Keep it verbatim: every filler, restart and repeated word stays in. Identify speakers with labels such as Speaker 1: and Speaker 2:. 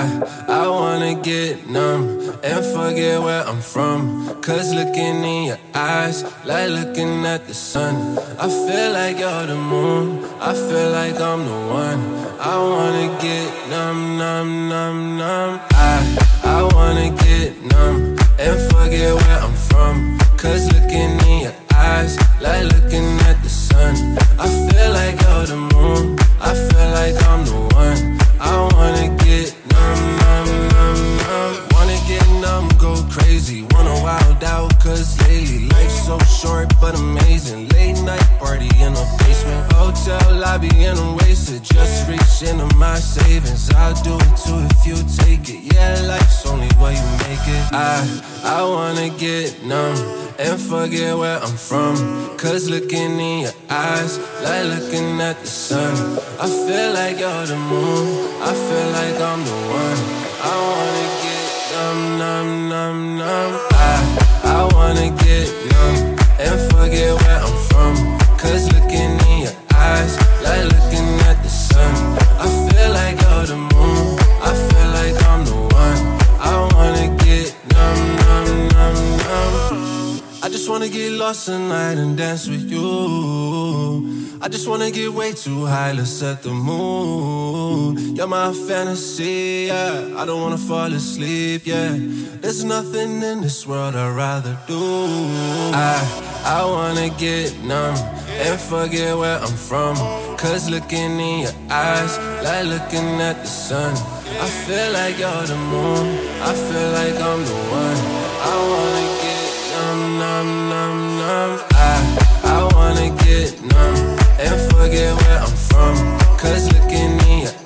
Speaker 1: I, I wanna get numb and forget where I'm from. Cause looking in your eyes, like looking at the sun. I feel like you're the moon, I feel like I'm the one. I wanna get numb, numb, numb, numb. I, I wanna get numb and forget where I'm from. Cause looking in your eyes, like looking at the sun. I feel like you're the moon, I feel like I'm the one. I wanna get numb, numb, numb, numb. Wanna get numb, go crazy, wanna wild out. Cause lately life's so short but amazing. Late night party in a basement, hotel lobby and I'm wasted. Just reach into my savings, I'll do it too if you take it. Yeah, life's only what you make it. I, I wanna get numb and forget where I'm from. Cause looking in your eyes, like looking at the sun. I feel like you're the moon, I feel like I'm the one. I wanna get numb, numb, numb, numb. I, I wanna get numb and forget where I'm from. Cause looking in your eyes, like looking at the sun. I feel like you're the moon, I feel like I'm the one. I wanna get numb, numb, numb, numb. I just wanna get lost tonight and dance with you. I just wanna get way too high, let's set the mood. You're my fantasy, yeah. I don't wanna fall asleep, yeah. There's nothing in this world I'd rather do. I, I wanna get numb and forget where I'm from. Cause looking in your eyes, like looking at the sun. I feel like you're the moon, I feel like I'm the one. I wanna get numb, numb, numb, numb. I, I wanna get numb and forget where I'm from. Cause looking in your